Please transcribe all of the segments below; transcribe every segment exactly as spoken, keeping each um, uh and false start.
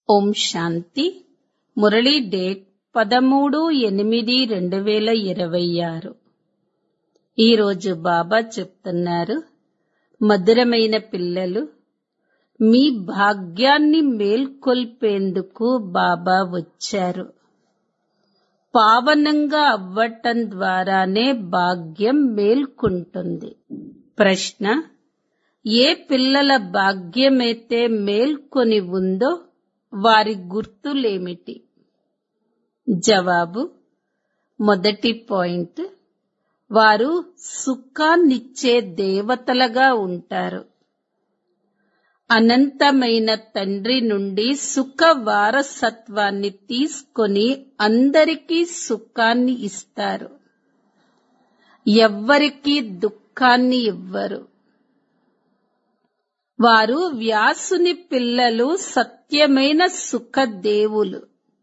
ఓం శాంతి. Murali date పదమూడు ఎనిమిది రెండు వేల ఇరవై ఆరు. ఈరోజు బాబా చెప్తున్నారు, మధురమైన పిల్లలు, మీ భాగ్యాన్ని మేల్కొల్పేందుకు బాబా వచ్చారు. పావనంగా అవ్వటం ద్వారానే భాగ్యం మేల్కొంటుంది. ప్రశ్న: ఏ పిల్లల భాగ్యమైతే మేల్కొని ఉందో వారి గుర్తులేమిటి? జవాబు: మొదటి పాయింట్, వారు సుఖాన్నిచ్చే దేవతలుగా ఉంటారు. అనంతమైన తండ్రి నుండి సుఖ వారసత్వాన్ని తీసుకొని అందరికీ సుఖాన్ని ఇస్తారు. ఎవ్వరికీ దుఃఖాన్ని ఇవ్వరు. వారు వ్యాసుని పిల్లలు, సత్యమైన సుఖదేవులు.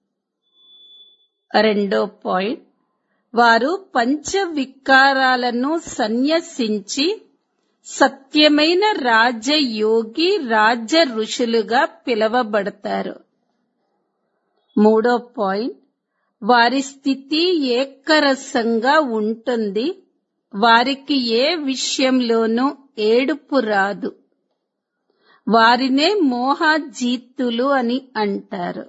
రెండో పాయింట్, వారు పంచ వికారాలను సన్యసించి సత్యమైన రాజయోగి, రాజ ఋషులుగా పిలవబడతారు. మూడో పాయింట్, వారి స్థితి ఏకరసంగా ఉంటుంది. వారికి ఏ విషయంలోనూ ఏడుపు రాదు. వారినే మోహజీతులు అని అంటారు.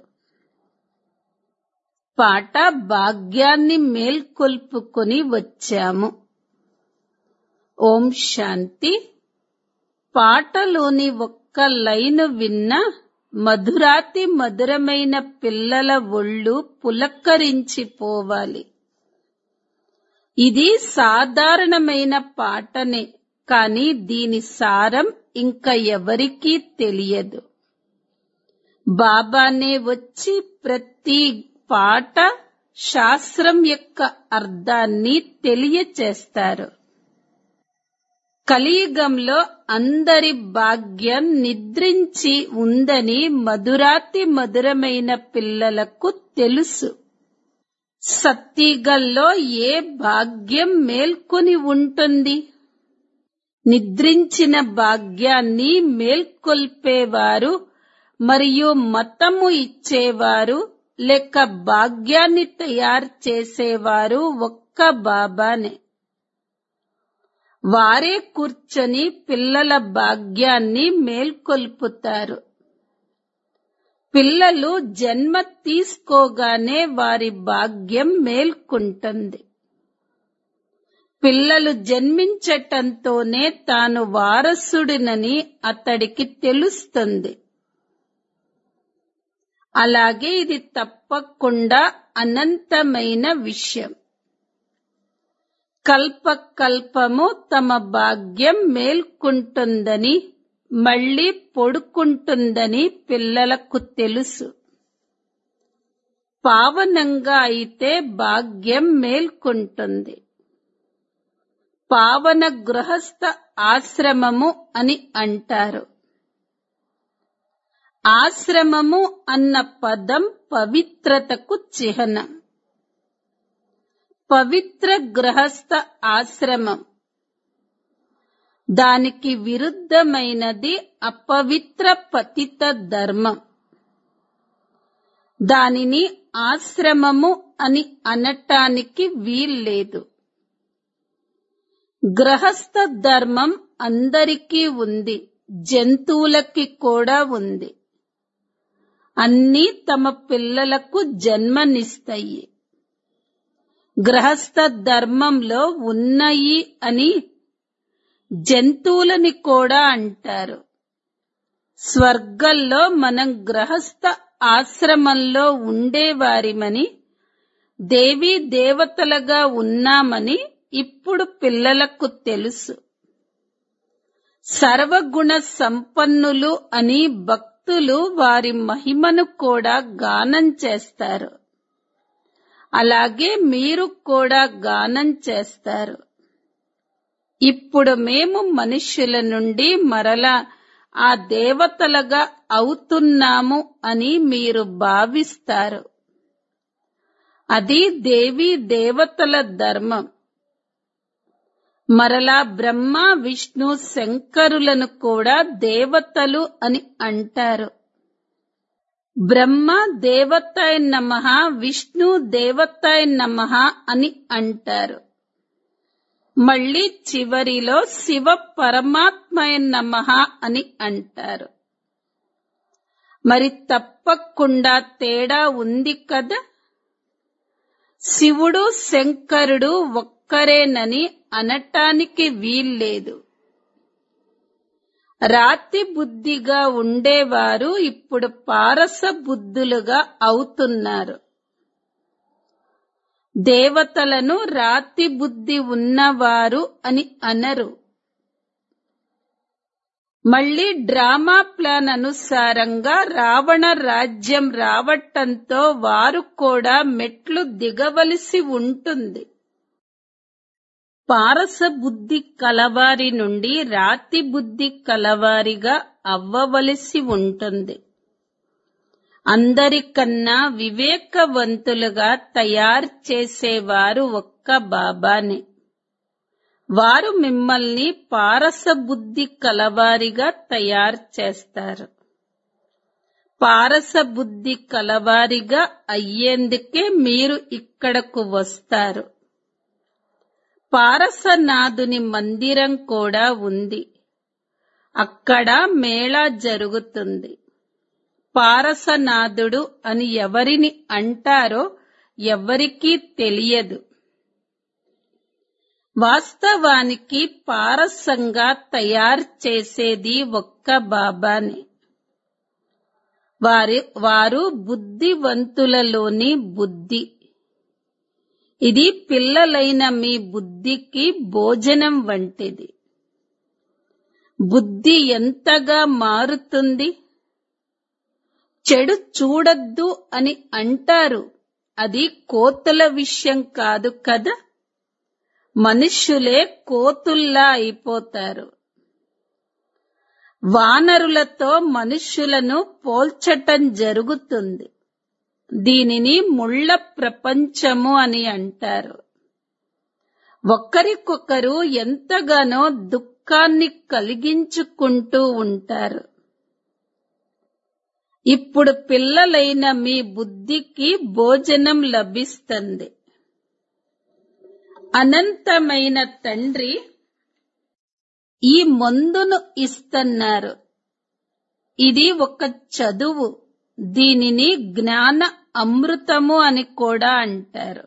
పాట: భాగ్యాన్ని మేల్కొల్పుకొని వచ్చాము. ఓం శాంతి. పాటలోని ఒక్క లైను విన్నా మధురాతి మధురమైన పిల్లల ఒళ్ళు పులకరించిపోవాలి. ఇది సాధారణమైన పాటనే, కానీ దీని సారం ఇంకా ఎవరికీ తెలియదు. బాబానే వచ్చి ప్రతి పాట శాస్త్రం యొక్క అర్థాన్ని తెలియచేస్తారు. కలియుగంలో అందరి భాగ్యం నిద్రించి ఉందని మధురాతి మధురమైన పిల్లలకు తెలుసు. సత్యుగంలో ఏ భాగ్యం మేల్కొని ఉంటుంది? నిద్రించిన భాగ్యాన్ని మేల్కొల్పేవారు మరియు మతము ఇచ్చేవారు లేక భాగ్యాన్ని తయారు చేసేవారు ఒక్క బాబానే. వారే కూర్చొని పిల్లల భాగ్యాన్ని మేల్కొల్పుతారు. పిల్లలు జన్మ తీసుకోగానే వారి భాగ్యం మేల్కొంటుంది. పిల్లలు జన్మించటంతోనే తాను వారసుడినని అతడికి తెలుస్తుంది. అలాగే ఇది తప్పకుండా అనంతమైన విషయం. కల్పకల్పము తమ భాగ్యం మేల్కొంటుందని, మళ్లీ పడుకుంటుందని పిల్లలకు తెలుసు. పావనంగా అయితే భాగ్యం మేల్కొంటుంది. పావన గృహస్థ ఆశ్రమము అని అంటారు. ఆశ్రమము అన్న పదం పవిత్రతకు చిహ్నం. పవిత్ర గృహస్థ ఆశ్రమం. దానికి విరుద్ధమైనది అపవిత్ర పతిత ధర్మం. దానిని ఆశ్రమము అని అనటానికి వీల్లేదు. గృహస్థ ధర్మం అందరికీ ఉంది, జంతువులకి కూడా ఉంది. అన్నీ తమ పిల్లలకు జన్మనిస్తాయి. గృహస్థ ధర్మంలో ఉన్నాయి అని జంతువులని కూడా అంటారు. స్వర్గంలో మనం గృహస్థ ఆశ్రమంలో ఉండేవారిమని, దేవీ దేవతలుగా ఉన్నామని ఇప్పుడు పిల్లలకు తెలుసు. సర్వగుణ సంపన్నులు అని భక్తులు వారి మహిమను కూడా గానం చేస్తారు. అలాగే మీరు కూడా గానం చేస్తారు. ఇప్పుడు మేము మనుష్యుల నుండి మరలా ఆ దేవతలుగా అవుతున్నాము అని మీరు భావిస్తారు. అది దేవీ దేవతల ధర్మం. మరలా బ్రహ్మ, విష్ణు, శంకరులను కూడా దేవతలు అని అంటారు. బ్రహ్మ దేవతాయ నమః, విష్ణు దేవతాయ నమః అని అంటారు. మళ్ళీ చివరిలో శివ పరమాత్మాయ నమః అని అంటారు. మరి తప్పకుండా తేడా ఉంది కదా. శివుడు శంకరుడు ఒక్కరేనని అనటానికి వీల్లేదు. రాతి బుద్ధిగా ఉండేవారు ఇప్పుడు పారస బుద్ధులుగా అవుతున్నారు. దేవతలను రాతి బుద్ధి ఉన్నవారు అని అనరు. మళ్ళీ డ్రామా ప్లాన్ అనుసారంగా రావణ రాజ్యం రావటంతో వారు కూడా మెట్లు దిగవలసి ఉంటుంది. పారస బుద్ధి కలవారి నుండి రాతి బుద్ధి కలవారిగా అవ్వవలసి ఉంటుంది. అందరికన్నా వివేకవంతులుగా తయారు చేసేవారు ఒక్క బాబానే. వారు మిమ్మల్ని పారస బుద్ధి కలవారిగా తయారు చేస్తారు. పారస బుద్ధి కలవారిగా అయ్యేందుకే మీరు ఇక్కడకు వస్తారు. పారసనాథుని మందిరం కూడా ఉంది. అక్కడ మేళా జరుగుతుంది. పారసనాథుడు అని ఎవరిని అంటారో ఎవరికీ తెలియదు. వాస్తవానికి పారసంగా తయారు చేసేది ఒక్క బాబానే. వారి వారు బుద్ధివంతులలోని బుద్ధి. ఇది పిల్లలైన మీ బుద్ధికి భోజనం వంటిది. బుద్ధి ఎంతగా మారుతుంది. చెడు చూడొద్దు అని అంటారు. అది కోతుల విషయం కాదు కదా. మనుష్యులే కోతుల్లా అయిపోతారు. వానరులతో మనుష్యులను పోల్చటం జరుగుతుంది. దీనిని ముళ్ళ ప్రపంచము అని అంటారు. ఒకరికొకరు ఎంతగానో దుఃఖాన్ని కలిగించుకుంటూ ఉంటారు. ఇప్పుడు పిల్లలైన మీ బుద్ధికి భోజనం లభిస్తుంది. అనంతమైన తండ్రి ఈ మందును ఇస్తున్నారు. ఇది ఒక చదువు. దీనిని జ్ఞాన అమృతము అని కూడా అంటారు.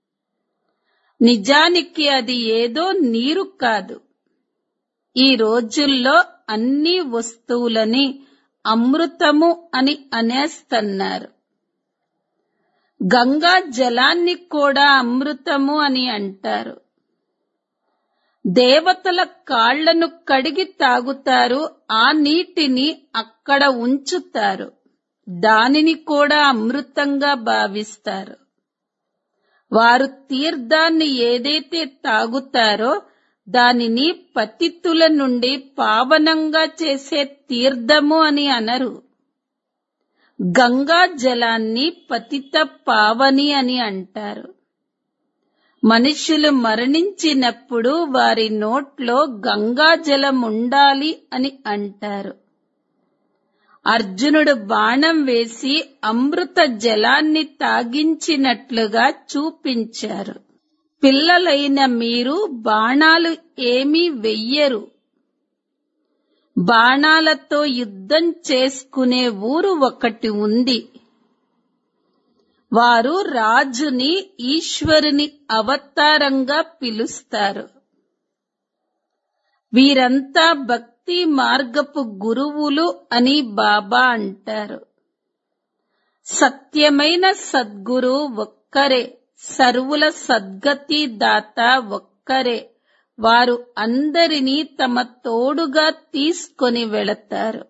నిజానికి అది ఏదో నీరు కాదు. ఈ రోజుల్లో అన్ని వస్తువులని అమృతము అని అనేస్తున్నారు. గంగా జలాన్ని కూడా అమృతము అని అంటారు. దేవతల కాళ్లను కడిగి తాగుతారు. ఆ నీటిని అక్కడ ఉంచుతారు. దానిని కూడా అమృతంగా భావిస్తారు. వారు తీర్థాన్ని ఏదైతే తాగుతారో దానిని పతితుల నుండి పావనంగా చేసే తీర్థము అని అనరు. గంగా జలాన్ని పతిత పావని అని అంటారు. మనుషులు మరణించినప్పుడు వారి నోట్లో గంగా జలం ఉండాలి అని అంటారు. అర్జునుడు బాణం వేసి అమృత జలాన్ని తాగించినట్లుగా చూపించారు. పిల్లలైన మీరు బాణాలు ఏమీ వెయ్యరు. బాణాలతో యుద్ధం చేసుకునే ఊరు ఒకటి ఉంది. వారు రాజుని ఈశ్వరుని అవతారంగా పిలుస్తారు. వీరంతా భక్తి మార్గపు గురువులు అని బాబా అంటారు. సత్యమైన సద్గురు ఒక్కరే. సర్వుల సద్గతి దాత ఒక్కరే. వారు అందరినీ తమ తోడుగా తీసుకొని వెళతారు.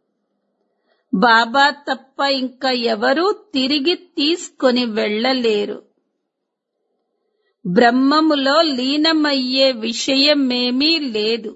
బాబా తప్ప ఇంకా ఎవరూ తిరిగి తీసుకొని వెళ్ళలేరు. బ్రహ్మములో లీనమయ్యే విషయమేమీ లేదు.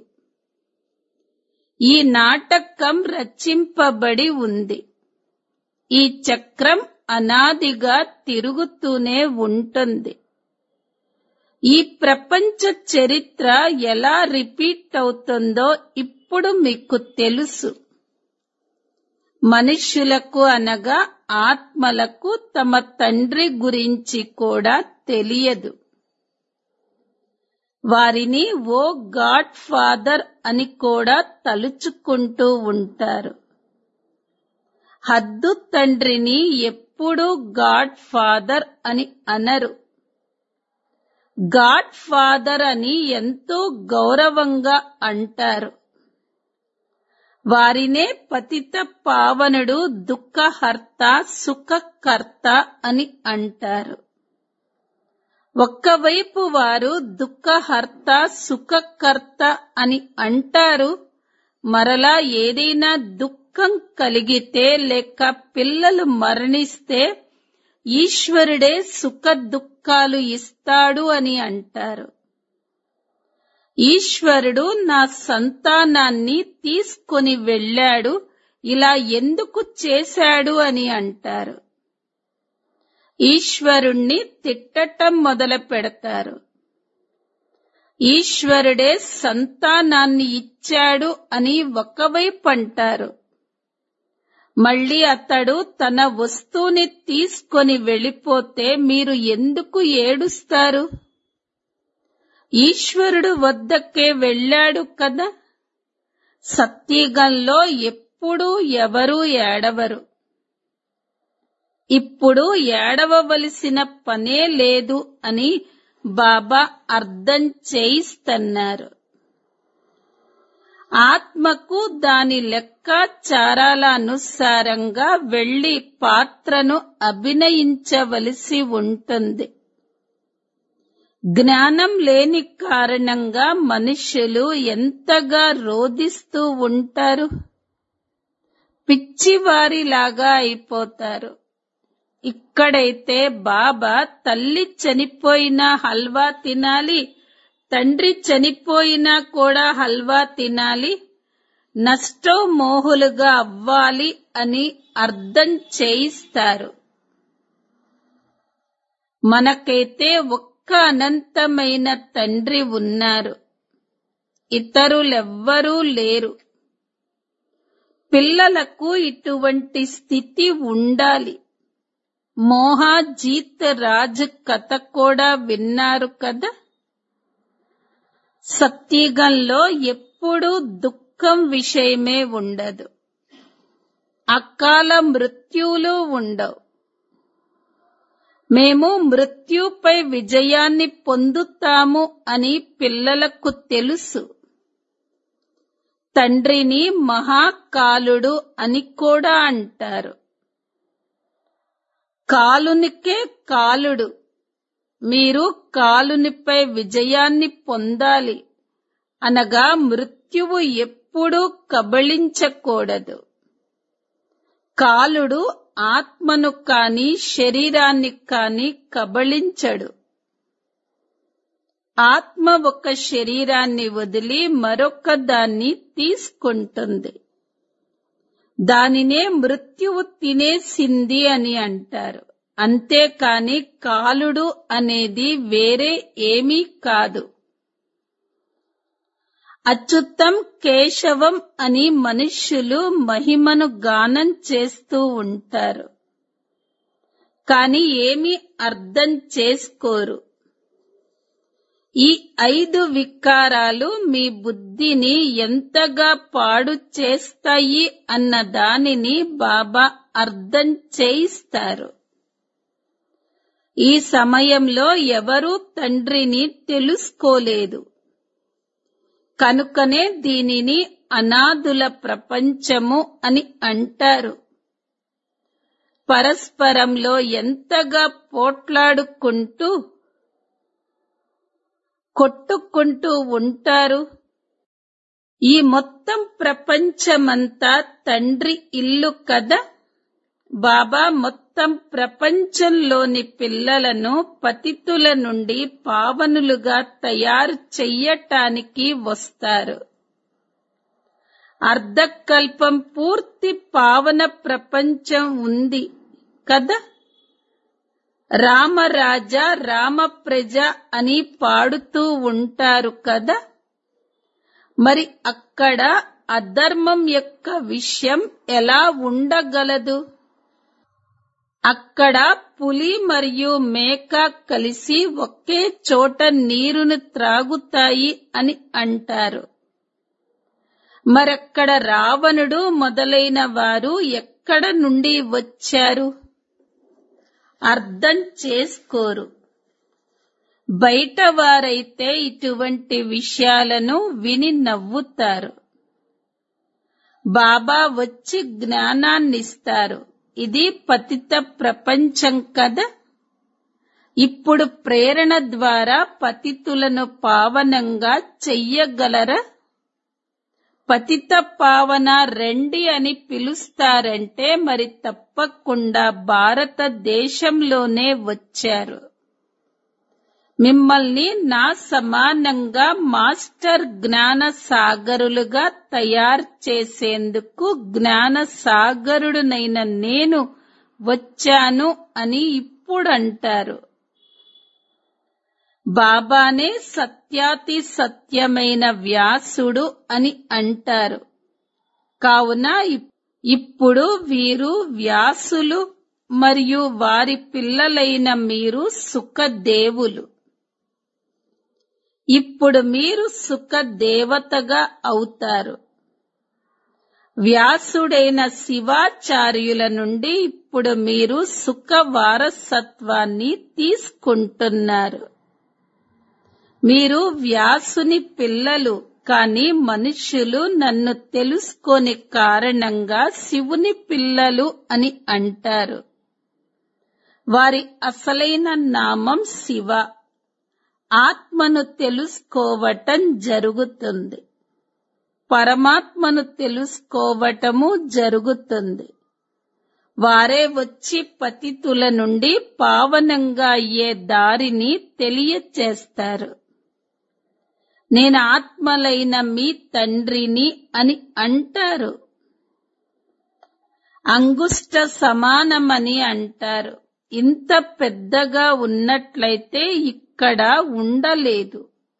ఈ నాటకం రచింపబడి ఉంది. ఈ చక్రం అనాదిగా తిరుగుతూనే ఉంటుంది. ఈ ప్రపంచ చరిత్ర ఎలా రిపీట్ అవుతుందో ఇప్పుడు మీకు తెలుసు. మనుష్యులకు అనగా ఆత్మలకు తమ తండ్రి గురించి కూడా తెలియదు. వారిని ఓ గాడ్ ఫాదర్ అని కూడా తలుచుకుంటూ ఉంటారు. హద్దు తండ్రిని ఎప్పుడూ గాడ్ ఫాదర్ అని అనరు. గాడ్ ఫాదర్ అని ఎంతో గౌరవంగా అంటారు. వారినే పతిత పావనుడు, దుఃఖహర్త, సుఖకర్త అని అంటారు. ఒక్కవైపు వారు దుఃఖహర్త, సుఖకర్త అని అంటారు. మరలా ఏదైనా దుఃఖం కలిగితే లేక పిల్లలు మరణిస్తే ఈశ్వరుడే సుఖ దుఃఖాలు ఇస్తాడు అని అంటారు. ఈశ్వరుడు నా సంతానాన్ని తీసుకొని వెళ్ళాడు, ఇలా ఎందుకు చేశాడు అని అంటారు. ఈశ్వరుణ్ణి తిట్టటం మొదలు పెడతారు. ఈశ్వరుడే సంతానాన్ని ఇచ్చాడు అని ఒకవైపు అంటారు. మళ్ళీ అతడు తన వస్తువుని తీసుకొని వెళ్ళిపోతే మీరు ఎందుకు ఏడుస్తారు? ఈశ్వరుడు వద్దకే వెళ్ళాడు కదా. సత్యుగంలో ఎప్పుడూ ఎవరూ ఏడవరు. ఇప్పుడు ఏడవవలసిన పనే లేదు అని బాబా అర్థం చేయిస్తున్నారు. ఆత్మకు దాని లెక్కాచారాల అనుసారంగా వెళ్లి పాత్రను అభినయించవలసి ఉంటుంది. జ్ఞానం లేని కారణంగా మనుష్యులు ఎంతగా రోదిస్తూ ఉంటారు. పిచ్చివారిలాగా అయిపోతారు. ఇక్కడైతే బాబా తల్లి చనిపోయినా హల్వా తినాలి, తండ్రి చనిపోయినా కూడా హల్వా తినాలి, నష్టమోహులుగా అవ్వాలి అని అర్థం చేయిస్తారు. మనకైతే ఒక్క అనంతమైన తండ్రి ఉన్నారు, ఇతరులెవ్వరూ లేరు. పిల్లలకు ఇటువంటి స్థితి ఉండాలి. మోహాజీత్ రాజ్ కథ కూడా విన్నారు కదా. సత్యుగంలో ఎప్పుడూ దుఃఖం విషయమే ఉండదు. అకాల మృత్యువులు ఉండవు. మేము మృత్యుపై విజయాన్ని పొందుతాము అని పిల్లలకు తెలుసు. తండ్రిని మహాకాలుడు అని కూడా అంటారు. కాలునికే కాలుడు. మీరు కాలునిపై విజయాన్ని పొందాలి అనగా మృత్యువు ఎప్పుడూ కబళించకూడదు. కాలుడు ఆత్మను కాని శరీరాన్ని కాని కబళించడు. ఆత్మ ఒక శరీరాన్ని వదిలి మరొక దాన్ని తీసుకుంటుంది. దానినే మృత్యువు తినేసింది అని అంటారు. అంతేకాని కాలుడు అనేది వేరే ఏమీ కాదు. అచ్యుతం కేశవం అని మనుష్యులు మహిమను గానం చేస్తూ ఉంటారు. కాని ఏమీ అర్థం చేసుకోరు. ఈ ఐదు వికారాలు మీ బుద్ధిని ఎంతగా పాడు చేస్తాయి అన్న దానిని బాబా అర్థం చేయిస్తారు. ఈ సమయంలో ఎవరూ తండ్రిని తెలుసుకోలేదు. కనుకనే దీనిని అనాథుల ప్రపంచము అని అంటారు. పరస్పరంలో ఎంతగా పోట్లాడుకుంటూ కొట్టుకుంటూ ఉంటారు. ఈ మొత్తం ప్రపంచమంతా తండ్రి ఇల్లు కదా. బాబా మొత్తం ప్రపంచంలోని పిల్లలను పతితుల నుండి పావనులుగా తయారు చెయ్యటానికి వస్తారు. అర్ధకల్పం పూర్తి పావన ప్రపంచం ఉంది కదా. రామరాజా రామప్రజ అని పాడుతూ ఉంటారు కదా. మరి అక్కడ అధర్మం యొక్క విషయం ఎలా ఉండగలదు? అక్కడ పులి మరియు మేక కలిసి ఒకే చోట నీరును త్రాగుతాయి అని అంటారు. మరక్కడ రావణుడు మొదలైన వారు ఎక్కడ నుండి వచ్చారు? అర్థం చేసుకోరు. బయట వారైతే ఇటువంటి విషయాలను విని నవ్వుతారు. బాబా వచ్చి జ్ఞానాన్నిస్తారు. ఇది పతిత ప్రపంచం కదా. ఇప్పుడు ప్రేరణ ద్వారా పతితులను పావనంగా చెయ్యగలరా? పతిత పావన రెండి అని పిలుస్తారంటే మరి తప్పకుండా భారతదేశంలోనే వచ్చారు. మిమ్మల్ని నా సమానంగా మాస్టర్ జ్ఞాన సాగరులుగా తయారు చేసేందుకు జ్ఞాన సాగరుడునైన నేను వచ్చాను అని ఇప్పుడంటారు. బాబానే సత్యాతి సత్యమైన వ్యాసుడు అని అంటారు. కావున ఇప్పుడు వీరు వ్యాసులు మరియు వారి పిల్లలైన మీరు సుఖదేవులు. ఇప్పుడు మీరు సుఖదేవతగా అవుతారు. వ్యాసుడైన శివాచార్యుల నుండి ఇప్పుడు మీరు సుఖ వారసత్వాన్ని తీసుకుంటున్నారు. మీరు వ్యాసుని పిల్లలు, కానీ మనుష్యులు నన్ను తెలుసుకోని కారణంగా శివుని పిల్లలు అని అంటారు. వారి అసలైన నామం శివ. ఆత్మను తెలుసుకోవటం జరుగుతుంది, పరమాత్మను తెలుసుకోవటము జరుగుతుంది. వారే వచ్చి పతితుల నుండి పావనంగా అయ్యే దారిని తెలియచేస్తారు. నేను ఆత్మలైన మీ తండ్రిని అని అంటారు. అంగుష్ట సమానమని అంటారు. ఇంత పెద్దగా ఉన్నట్లయితే ఇక్కడ ఉండలేదు.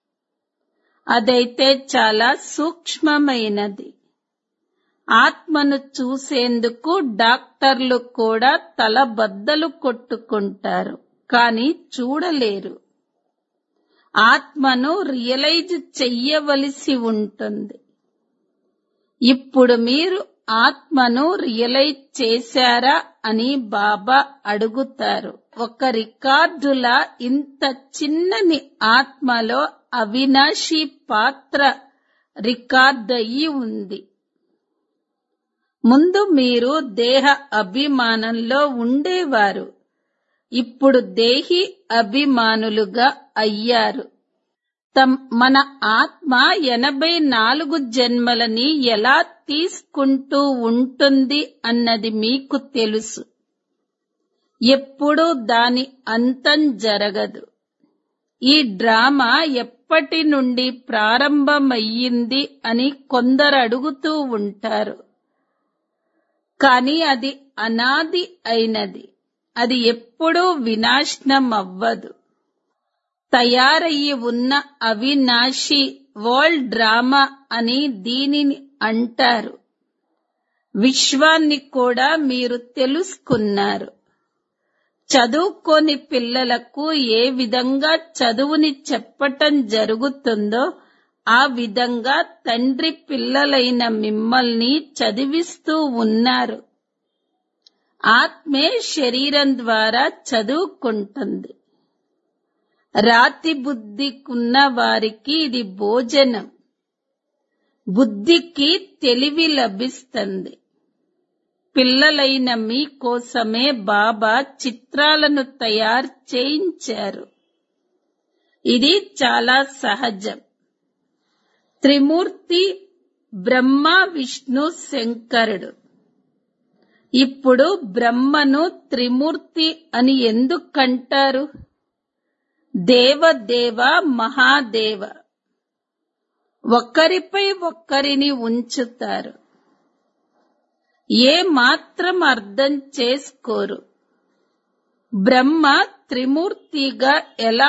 అదైతే చాలా సూక్ష్మమైనది. ఆత్మను చూసేందుకు డాక్టర్లు కూడా తలబద్దలు కొట్టుకుంటారు, కానీ చూడలేరు. ఆత్మను రియలైజ్ చెయ్యవలసి ఉంటుంది. ఇప్పుడు మీరు ఆత్మను రియలైజ్ చేశారా అని బాబా అడుగుతారు. ఒక రికార్డులా ఇంత చిన్నని ఆత్మలో అవినాశి పాత్ర రికార్డయి ఉంది. ముందు మీరు దేహ అభిమానంలో ఉండేవారు, ఇప్పుడు దేహి అభిమానులుగా అయ్యారు. తమ్ మన ఆత్మ ఎనభై నాలుగు జన్మలని ఎలా తీసుకుంటూ ఉంటుంది అన్నది మీకు తెలుసు. ఎప్పుడూ దాని అంతం జరగదు. ఈ డ్రామా ఎప్పటి నుండి ప్రారంభమయ్యింది అని కొందరు అడుగుతూ ఉంటారు. కానీ అది అనాది అయినది. అది ఎప్పుడూ వినాశనం అవ్వదు. తయారయ్యి ఉన్న అవినాశి వరల్డ్ డ్రామా అని దీనిని అంటారు. విశ్వాన్ని కూడా మీరు తెలుసుకున్నారు. చదువుకోని పిల్లలకు ఏ విధంగా చదువుని చెప్పటం జరుగుతుందో ఆ విధంగా తండ్రి పిల్లలైన మిమ్మల్ని చదివిస్తూ ఉన్నారు. ఆత్మే శరీరం ద్వారా చదువుకుంటుంది. రాతి బుద్ధికున్న వారికి ఇది భోజనం. బుద్ధికి తెలివి లభిస్తుంది. పిల్లలైన మీ కోసమే బాబా చిత్రాలను తయారు చేయించారు. ఇది చాలా సహజం. త్రిమూర్తి బ్రహ్మ, విష్ణు, శంకరుడు. ఇప్పుడు బ్రహ్మను త్రిమూర్తి అని ఎందుకంటారు? దేవదేవ, మహాదేవ. ఒకరిపై ఒక్కరిని ఉంచుతారు. ఏ మాత్రం అర్థం చేసుకోరు. బ్రహ్మ త్రిమూర్తిగా ఎలా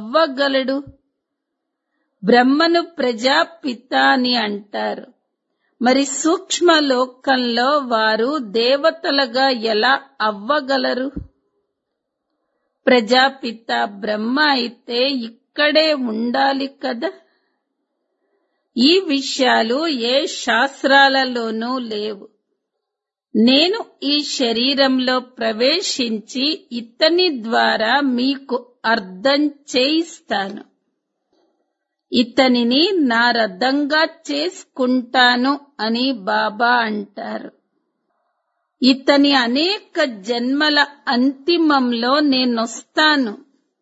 అవ్వగలడు? బ్రహ్మను ప్రజాపిత అని అంటారు. మరి సూక్ష్మ లోకంలో వారు దేవతలుగా ఎలా అవ్వగలరు? ప్రజాపిత బ్రహ్మ అయితే ఇక్కడే ఉండాలి కదా. ఈ విషయాలు ఏ శాస్త్రాలలోనూ లేవు. నేను ఈ శరీరంలో ప్రవేశించి ఇతని ద్వారా మీకు అర్థం చేయిస్తాను. ఇతనిని నా రథంగా చేసుకుంటాను అని బాబా అంటారు. ఇతని అనేక జన్మల అంతిమంలో నేనొస్తాను.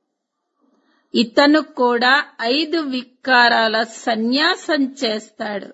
ఇతను కూడా ఐదు వికారాల సన్యాసం చేస్తాడు.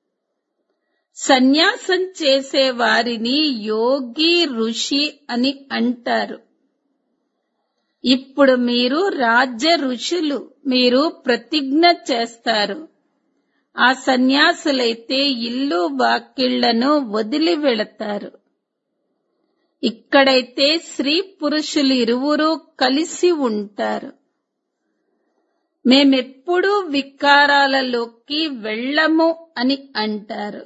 సన్యాసం చేసే వారిని యోగి ఋషి అని అంటారు. ఇప్పుడు మీరు రాజ్య ఋషులు. మీరు ప్రతిజ్ఞ చేస్తారు. ఆ సన్యాసులైతే ఇల్లు వాకిళ్లను వదిలి వెళతారు. ఇక్కడైతే స్త్రీ పురుషులు ఇరువురూ కలిసి ఉంటారు. మేమెప్పుడూ వికారాలలోకి వెళ్ళము అని అంటారు.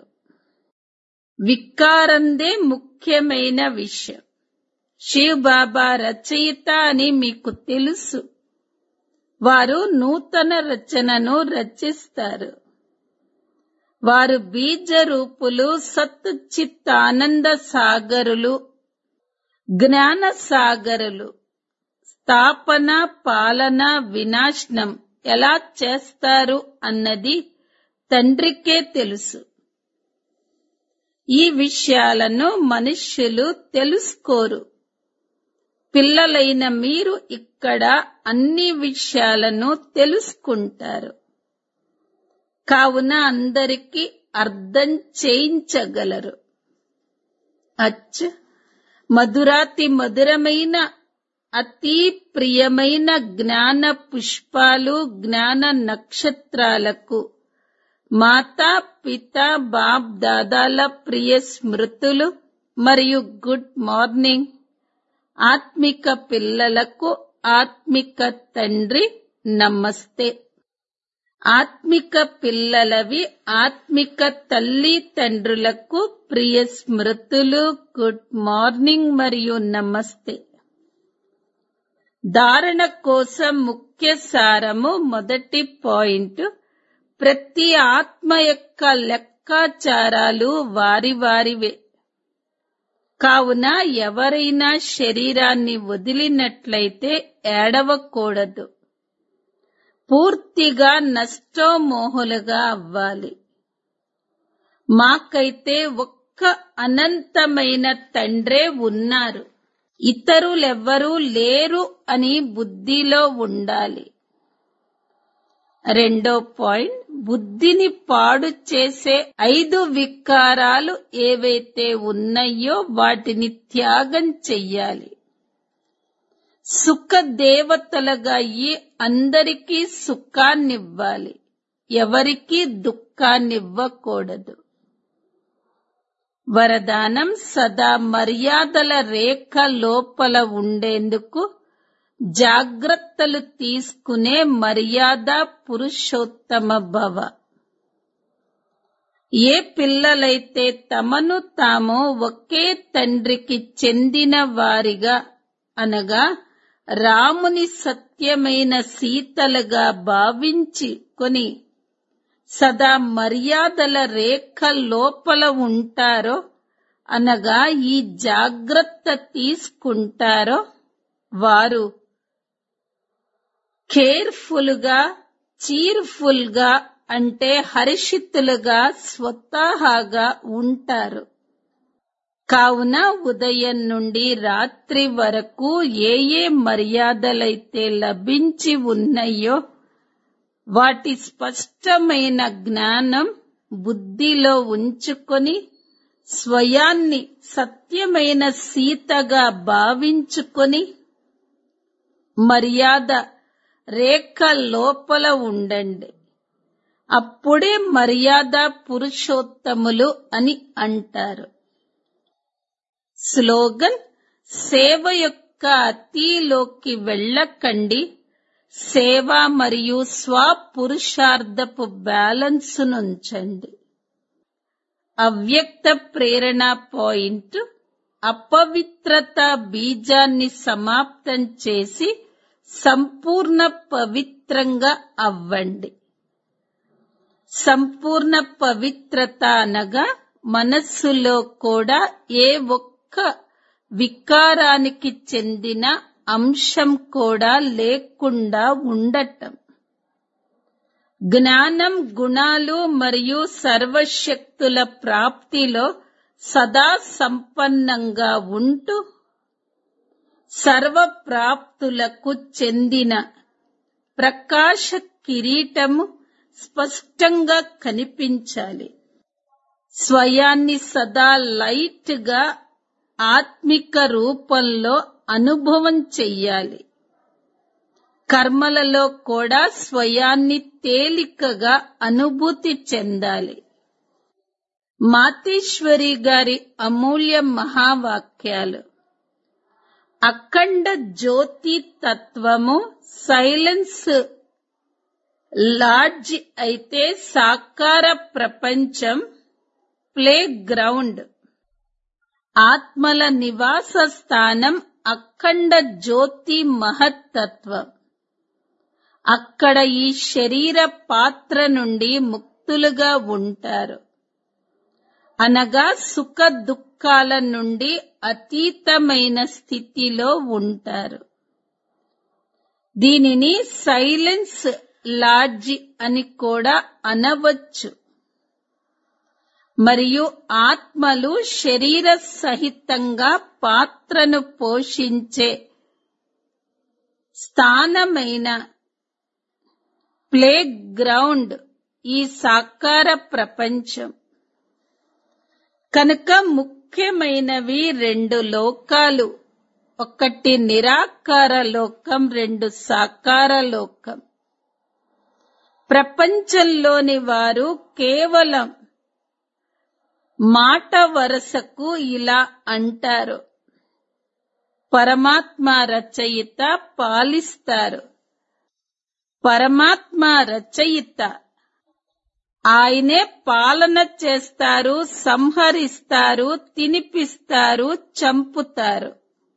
వికారందే ముఖ్యమైన విషయం. శివ్ బాబా రచయిత అని మీకు తెలుసు. వారు నూతన రచనను రచిస్తారు. వారు బీజ రూపులు, సత్ చిత్ ఆనంద సాగరులు, జ్ఞాన సాగరులు. స్థాపన, పాలన, వినాశనం ఎలా చేస్తారు అన్నది తండ్రికే తెలుసు. ఈ విషయాలను మనుష్యులు తెలుసుకోరు. పిల్లలైన మీరు ఇక్కడ అన్ని విషయాలను తెలుసుకుంటారు. కావున అందరికీ అర్థం చేయించగలరు. అచ్చ, మధురాతి మధురమైన అతి ప్రియమైన జ్ఞాన పుష్పాలు, జ్ఞాన నక్షత్రాలకు మాతా పిత బాప్ దాదాల ప్రియ స్మృతులు మరియు గుడ్ మార్నింగ్. ఆత్మిక పిల్లలకు ఆత్మిక తండ్రి నమస్తే. ఆత్మిక పిల్లలవి ఆత్మిక తల్లి తండ్రులకు ప్రియ స్మృతులు, గుడ్ మార్నింగ్ మరియు నమస్తే. ధారణ కోసం ముఖ్య సారము. మొదటి పాయింట్, ప్రతి ఆత్మ యొక్క లెక్కాచారాలు వారి వారివే. కావున ఎవరైనా శరీరాన్ని వదిలినట్లయితే ఏడవకూడదు. పూర్తిగా నష్టోమోహులుగా అవ్వాలి. మాకైతే ఒక్క అనంతమైన తండ్రే ఉన్నారు, ఇతరులెవ్వరూ లేరు అని బుద్ధిలో ఉండాలి. రెండో పాయింట్, బుద్ధిని పాడు చేసే ఐదు వికారాలు ఏవైతే ఉన్నాయో వాటిని త్యాగం చెయ్యాలి. సుఖ దేవతలుగా అయ్యి అందరికీ సుఖాన్నివ్వాలి. ఎవరికీ దుఃఖాన్నివ్వకూడదు. వరదానం, సదా మర్యాదల రేఖ లోపల ఉండేందుకు జాగ్రత్తలు తీసుకునే మర్యాద పురుషోత్తమ భవ. ఏ పిల్లలైతే తమను తాము ఒకే తండ్రికి చెందిన వారిగా అనగా రాముని సత్యమైన సీతలుగా భావించి కొని సదా మర్యాదల రేఖ లోపల ఉంటారో అనగా ఈ జాగ్రత్త తీసుకుంటారో వారు కేర్ఫుల్ గా, చీర్ఫుల్ గా అంటే హర్షితులుగా స్వతహాగా ఉంటారు. కావున ఉదయం నుండి రాత్రి వరకు ఏ ఏ మర్యాదలైతే లభించి ఉన్నాయో వాటి స్పష్టమైన జ్ఞానం బుద్ధిలో ఉంచుకొని స్వయాన్ని సత్యమైన సీతగా భావించుకొని మర్యాద రేఖ లోపల ఉండండి. అప్పుడే మర్యాద పురుషోత్తములు అని అంటారు. స్లోగన్, సేవ యొక్క అతిలోకి వెళ్ళకండి. సేవ మరియు స్వపురుషార్థపు బ్యాలెన్సునుంచండి. అవ్యక్త ప్రేరణ పాయింట్ అపవిత్రత బీజాన్ని సమాప్తం చేసి సంపూర్ణ పవిత్రంగా అవ్వండి. సంపూర్ణ పవిత్రత అనగా మనస్సులో కూడా ఏ ఒక్క వికారానికి చెందిన అంశం కూడా లేకుండా ఉండటం. జ్ఞానం, గుణాలు మరియు సర్వశక్తుల ప్రాప్తిలో సదా సంపన్నంగా ఉంటూ సర్వ ప్రాప్తులకు చెందిన ప్రకాశ కిరీటము స్పష్టంగా కనిపించాలి. స్వయాన్ని సదా లైట్ గా ఆత్మిక రూపంలో అనుభవం చెయ్యాలి. కర్మలలో కూడా స్వయాన్ని తేలికగా అనుభూతి చెందాలి. మాతేశ్వరి గారి అమూల్య మహావాక్యాలు. అఖండ జ్యోతి తత్వము సైలెన్స్ లాడ్జ్ అయితే సాకార ప్రపంచం ప్లే గ్రౌండ్. ఆత్మల నివాస స్థానం అఖండ జ్యోతి మహత్తత్వం. అక్కడ ఈ శరీర పాత్ర నుండి ముక్తులుగా ఉంటారు, అనగా సుఖ దుఃఖాల నుండి అతీతమైన స్థితిలో ఉంటారు. దీనిని సైలెన్స్ లాడ్జి అని కూడా అనవచ్చు. మరియు ఆత్మలు శరీర సహితంగా పాత్రను పోషించే స్థానమైన ప్లే గ్రౌండ్ ఈ సాకార ప్రపంచం. కనుక ముఖ్యమైనవి రెండు లోకాలు, ఒకటి నిరాకార లోకం, రెండు సాకార లోకం. ప్రపంచంలోని వారు కేవలం మాట వరసకు ఇలా అంటారు, పరమాత్మ రచయిత పాలిస్తారు. పరమాత్మ రచయిత, ఆయనే పాలన చేస్తారు, సంహరిస్తారు, తినిపిస్తారు, చంపుతారు.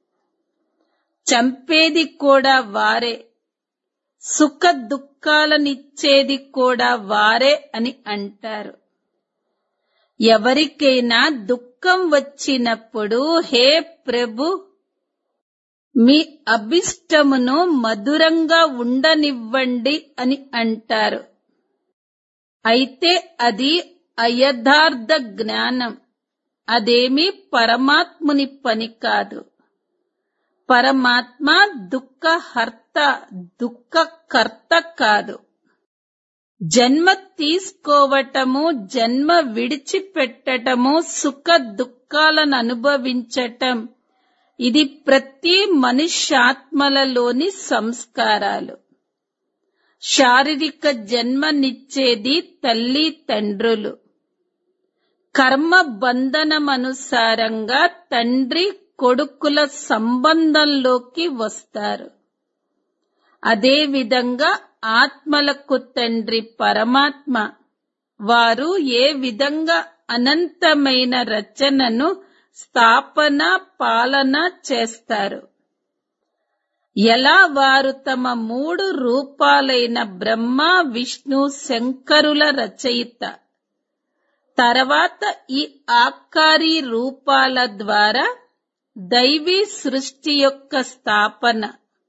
చంపేది కూడా వారే, సుఖ దుఃఖాలనిచ్చేది కూడా వారే అని అంటారు. ఎవరికైనా దుఃఖం వచ్చినప్పుడు హే ప్రభు, మీ అభిష్టమును మధురంగా ఉండనివ్వండి అని అంటారు. అయితే అది అయథార్థ జ్ఞానం. అదేమీ పరమాత్ముని పని కాదు. పరమాత్మ దుఃఖహర్త, దుఃఖకర్త కాదు. జన్మ తీసుకోవటము, జన్మ విడిచిపెట్టటము, సుఖ దుఃఖాలను అనుభవించటం, ఇది ప్రతి మనుష్యాత్మలలోని సంస్కారాలు. శారీరక జన్మనిచ్చేది తల్లి తండ్రులు. కర్మ బంధనమనుసారంగా తండ్రి కొడుకుల సంబంధంలోకి వస్తారు. అదేవిధంగా ఆత్మలకు తండ్రి పరమాత్మ. వారు ఏ విధంగా అనంతమైన రచనను స్థాపన, పాలన చేస్తారు. ఎలా వారు తమ మూడు రూపాలైన బ్రహ్మ, విష్ణు, శంకరుల రచయిత, తర్వాత ఈ ఆకారి రూపాల ద్వారా దైవీ సృష్టి యొక్క స్థాపన,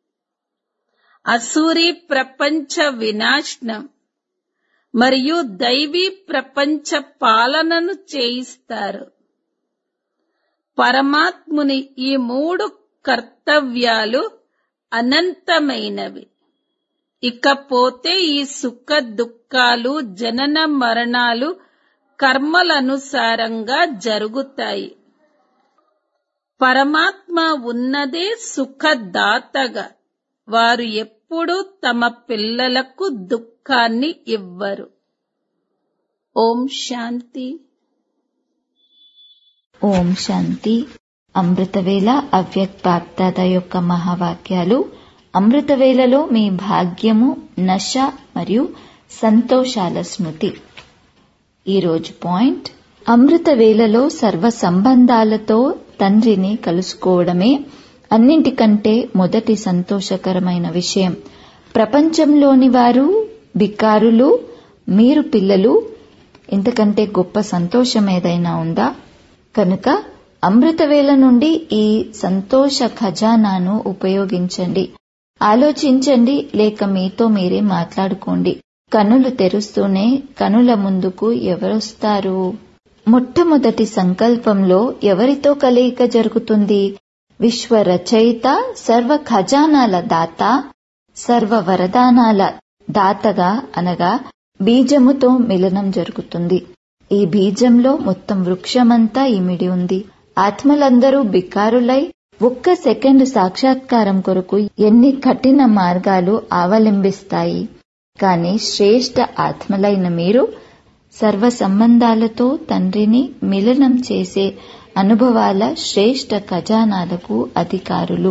అసూరి ప్రపంచ వినాశనం మరియు దైవీ ప్రపంచ పాలనను చేయిస్తారు. పరమాత్ముని ఈ మూడు కర్తవ్యాలు అనంతమైనవి. ఇకపోతే ఈ సుఖ దుఃఖాలు, జనన మరణాలు కర్మలనుసారంగా జరుగుతాయి. పరమాత్మ ఉన్నదే సుఖదాతగా. వారు ఎప్పుడూ తమ పిల్లలకు దుఃఖాన్ని ఇవ్వరు. ఓం శాంతి. ఓం శాంతి. అమృతవేళ అవ్యక్తాత్మత యొక్క మహావాక్యాలు. అమృతవేళలో మీ భాగ్యము, నశ మరియు సంతోషాల స్మృతి. ఈరోజు పాయింట్, అమృత వేళలో సర్వ సంబంధాలతో తండ్రిని కలుసుకోవడమే అన్నింటికంటే మొదటి సంతోషకరమైన విషయం. ప్రపంచంలోని వారు బికారులు, మీరు పిల్లలు. ఇంతకంటే గొప్ప సంతోషం ఏదైనా ఉందా? కనుక అమృతవేళ నుండి ఈ సంతోష ఖజానాను ఉపయోగించండి. ఆలోచించండి, లేక మీతో మీరే మాట్లాడుకోండి. కనులు తెరుస్తూనే కనుల ముందుకు ఎవరొస్తారు? మొట్టమొదటి సంకల్పంలో ఎవరితో కలయిక జరుగుతుంది? విశ్వ రచయిత, సర్వ ఖజానాల దాత, సర్వ వరదానాల దాతగా అనగా బీజముతో మిలనం జరుగుతుంది. ఈ బీజంలో మొత్తం వృక్షమంతా ఇమిడి ఉంది. ఆత్మలందరూ బికారులై ఒక్క సెకండ్ సాక్షాత్కారం కొరకు ఎన్ని కఠిన మార్గాలు అవలంబిస్తాయి. కాని శ్రేష్ఠ ఆత్మలైన మీరు సర్వ సంబంధాలతో తండ్రిని మిలనం చేసే అనుభవాల శ్రేష్ఠ ఖజానాలకు అధికారులు.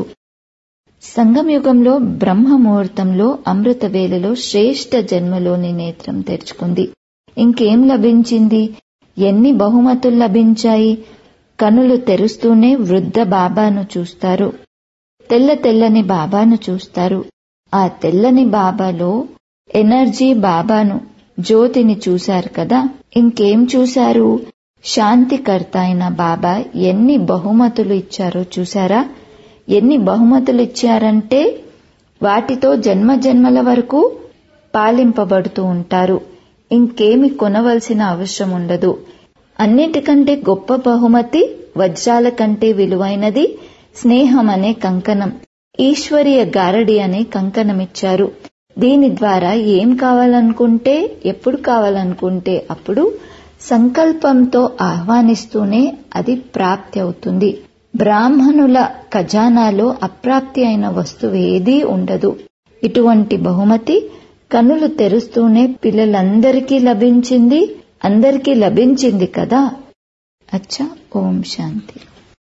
సంగమయుగంలో బ్రహ్మముహూర్తంలో అమృత వేళలో శ్రేష్ఠ జన్మలోని నేత్రం తెరుచుకుంది. ఇంకేం లభించింది? ఎన్ని బహుమతులు లభించాయి? కనులు తెరుస్తూనే వృద్ధ బాబాను చూస్తారు. తెల్ల తెల్లని బాబాను చూస్తారు. ఆ తెల్లని బాబాలో ఎనర్జీ బాబాను, జ్యోతిని చూశారు కదా. ఇంకేం చూశారు? శాంతికర్త అయిన బాబా ఎన్ని బహుమతులు ఇచ్చారో చూశారా? ఎన్ని బహుమతులు ఇచ్చారంటే వాటితో జన్మ జన్మల వరకు పాలింపబడుతూ ఉంటారు. ఇంకేమి కొనవలసిన అవసరం ఉండదు. అన్నిటికంటే గొప్ప బహుమతి, వజ్రాల కంటే విలువైనది స్నేహం అనే కంకణం, ఈశ్వరీయ గారడి అనే కంకణమిచ్చారు. దీని ద్వారా ఏం కావాలనుకుంటే, ఎప్పుడు కావాలనుకుంటే అప్పుడు సంకల్పంతో ఆహ్వానిస్తూనే అది ప్రాప్తి అవుతుంది. బ్రాహ్మణుల ఖజానాలో అప్రాప్తి అయిన వస్తువేదీ ఉండదు. ఇటువంటి బహుమతి కనులు తెరుస్తూనే పిల్లలందరికీ లభించింది. అందరికీ లభించింది కదా. అచ్చా, ఓం శాంతి.